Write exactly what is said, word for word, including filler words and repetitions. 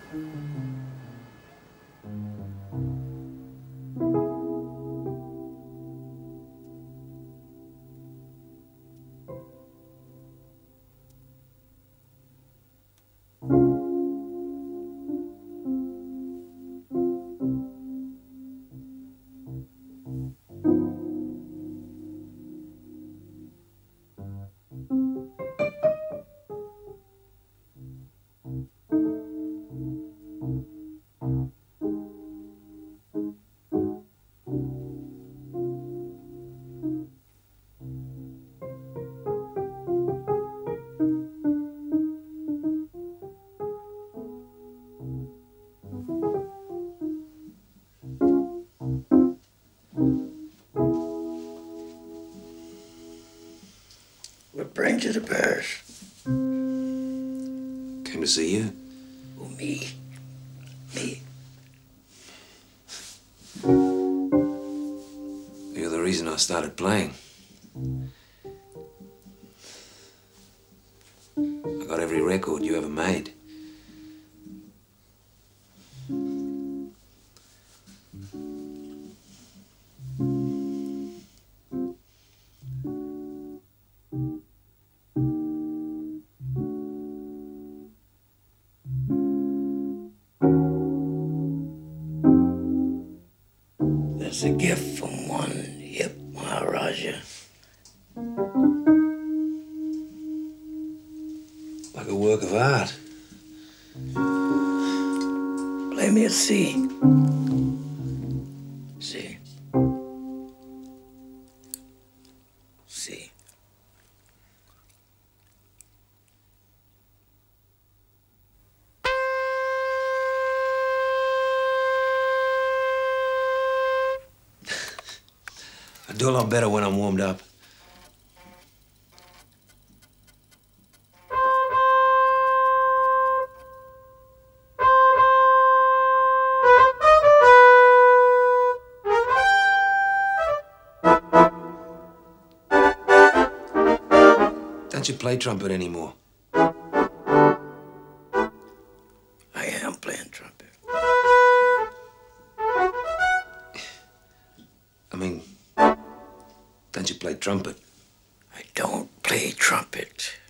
What brings you to Paris? Came to see you. Oh, me. Me. You're the reason I started playing. I got every record you ever made. That's a gift from one hip Maharaja. Like a work of art. Play me a C. C. C. I do a lot better when I'm warmed up. Don't you play trumpet anymore? I am playing trumpet. I mean, don't you play trumpet? I don't play trumpet.